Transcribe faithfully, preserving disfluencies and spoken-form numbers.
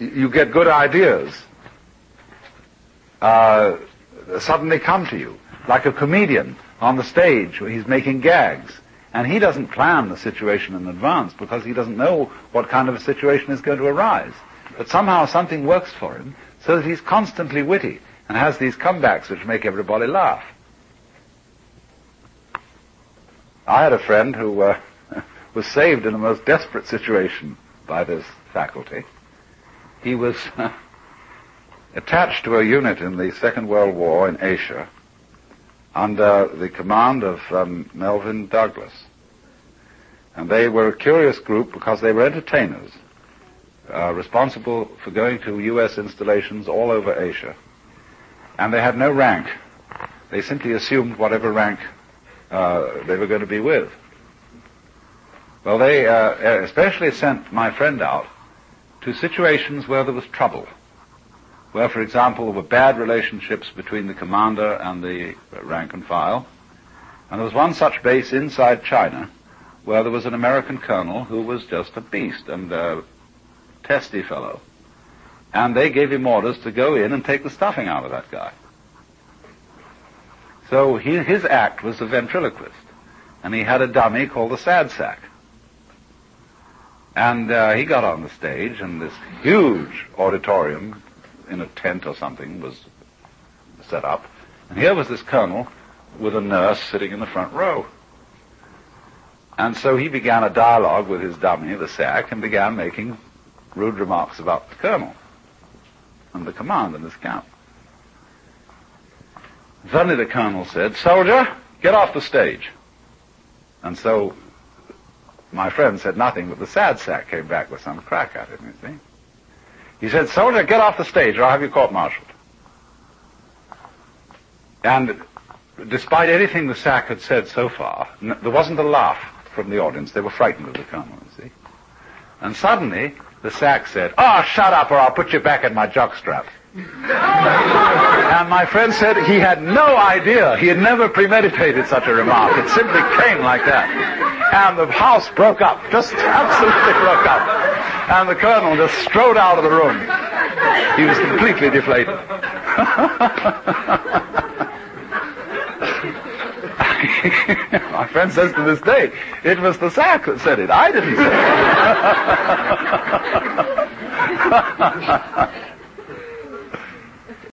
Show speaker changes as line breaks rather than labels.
you get good ideas uh, suddenly come to you, like a comedian on the stage where he's making gags. And he doesn't plan the situation in advance because he doesn't know what kind of a situation is going to arise. But somehow something works for him so that he's constantly witty and has these comebacks which make everybody laugh. I had a friend who uh, was saved in a most desperate situation by this faculty. He was uh, attached to a unit in the Second World War in Asia under the command of um, Melvyn Douglas. And they were a curious group because they were entertainers, uh, responsible for going to U S installations all over Asia. And they had no rank. They simply assumed whatever rank uh, they were going to be with. Well, they uh, especially sent my friend out to situations where there was trouble, where, for example, there were bad relationships between the commander and the rank and file. And there was one such base inside China where there was an American colonel who was just a beast and a testy fellow. And they gave him orders to go in and take the stuffing out of that guy. So he, his act was the ventriloquist. And he had a dummy called the sad sack. And uh, he got on the stage, and this huge auditorium in a tent or something was set up. And here was this colonel with a nurse sitting in the front row. And so he began a dialogue with his dummy, the sack, and began making rude remarks about the colonel and the command in this camp. Suddenly the colonel said, "Soldier, get off the stage." And so my friend said nothing, but the sad sack came back with some crack at him, you see. He said, "Soldier, get off the stage or I'll have you court-martialed." And despite anything the sack had said so far, n- there wasn't a laugh from the audience. They were frightened of the colonel, you see. And suddenly the sack said, "Oh, shut up or I'll put you back in my jockstrap." And my friend said he had no idea. He had never premeditated such a remark. It simply came like that. And the house broke up, just absolutely broke up. And the colonel just strode out of the room. He was completely deflated. My friend says to this day, it was the sack that said it. I didn't say it.